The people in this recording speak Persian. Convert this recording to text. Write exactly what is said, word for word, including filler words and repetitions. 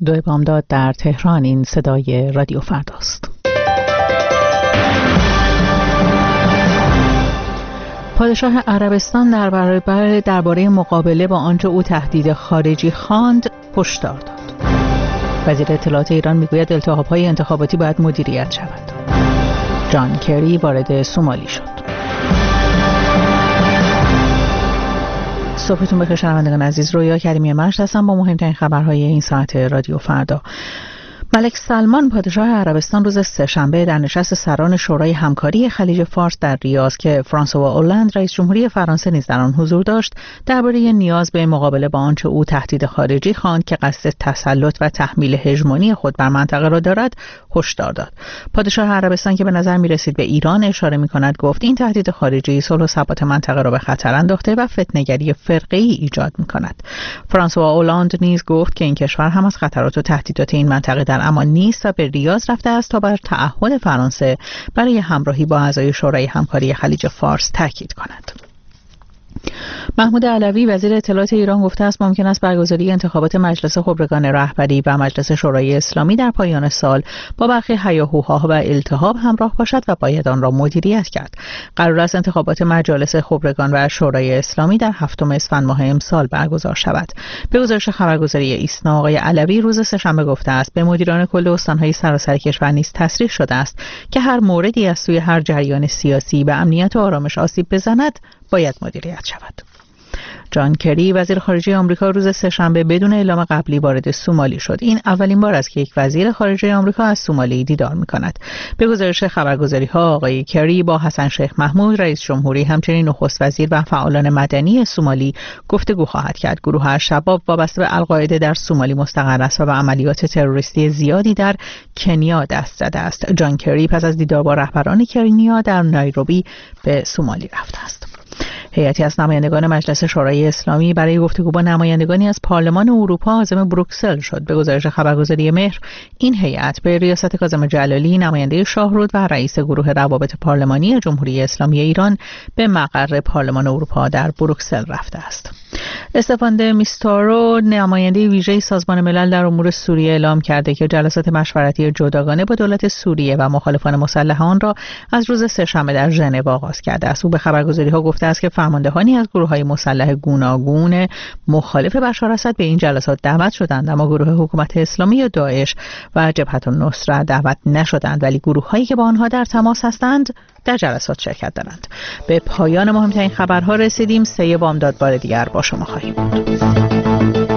دو بامداد در تهران. این صدای رادیو فرداست. پادشاه عربستان در برابر درباره مقابله با آنچه او تهدید خارجی خواند هشدار داد. وزیر اطلاعات ایران میگوید التهاب‌های انتخاباتی باید مدیریت شود. جان کری وارد سومالی شد. صبحتون بخیر شنوندگان عزیز، رویا کریمی مشت هستم با مهمترین خبرهای این ساعت رادیو فردا. ملک سلمان پادشاه عربستان روز سه‌شنبه در نشست سران شورای همکاری خلیج فارس در ریاض که فرانسوا اولند رئیس جمهوری فرانسه نیز در آن حضور داشت، درباره نیاز به مقابله با آنچه او تهدید خارجی خواند که قصد تسلط و تحمیل هژمونی خود بر منطقه را دارد، هشدار داد. پادشاه عربستان که به نظر می‌رسید به ایران اشاره می‌کند، گفت این تهدید خارجی صلح و ثبات منطقه را به خطر انداخته و فتنه‌گری فرقه‌ای ایجاد می‌کند. فرانسوا اولند نیز گفت که این کشور هم از خطرات و تهدیدات این منطقه در اما نیست و به ریاض رفته است تا بر تعهد فرانسه برای همراهی با اعضای شورای همکاری خلیج فارس تاکید کند. محمود علوی وزیر اطلاعات ایران گفته است ممکن است برگزاری انتخابات مجلس خبرگان رهبری و مجلس شورای اسلامی در پایان سال با برخی هیاهوها و التهاب همراه باشد و باید آن را مدیریت کرد. قرار است انتخابات مجالس خبرگان و شورای اسلامی در هفتم اسفند ماه امسال برگزار شود. به گزارش خبرگزاری ایسنا آقای علوی روز سه‌شنبه گفته است به مدیران کل استان‌های سراسر کشور نیز تصریح شده است که هر موردی از سوی هر جریان سیاسی به امنیت و آرامش آسیب بزند باید مدیریت شود. جان کری وزیر خارجه آمریکا روز سه‌شنبه بدون اعلام قبلی وارد سومالی شد. این اولین بار است که یک وزیر خارجه آمریکا از سومالی دیدار می‌کند. به گزارش خبرگزاری‌ها آقای کری با حسن شیخ محمود رئیس جمهوری همچنین نخست وزیر و فعالان مدنی سومالی گفتگو خواهد کرد. گروه الشباب وابسته به القاعده در سومالی مستقر است و به عملیات تروریستی زیادی در کنیا دست زده است. جان کری پس از دیدار با رهبران کنیا در نایروبی به سومالی رفته است. هیئتی از نمایندگان مجلس شورای اسلامی برای گفتگو با نمایندگانی از پارلمان اروپا عازم بروکسل شد. به گزارش خبرگزاری مهر، این هیئت به ریاست کاظم جلالی نماینده شاهرود و رئیس گروه روابط پارلمانی جمهوری اسلامی ایران به مقر پارلمان اروپا در بروکسل رفته است. استفان د میستارو نماینده ویژه سازمان ملل در امور سوریه اعلام کرده که جلسات مشورتی جداگانه با دولت سوریه و مخالفان مسلح آن را از روز سه‌شنبه در ژنو آغاز کرده است. او به خبرگزاری‌ها گفته است که فرماندهانی از گروه‌های مسلح گوناگون مخالف بشار اسد به این جلسات دعوت شدند، اما گروه حکومت اسلامی یا داعش و جبهة النصره دعوت نشدند، ولی گروه‌هایی که با آنها در تماس هستند در جلسات شرکت دارند. به پایان مهمترین خبرها رسیدیم. سه بامداد بار دیگر با شما خواهیم بود.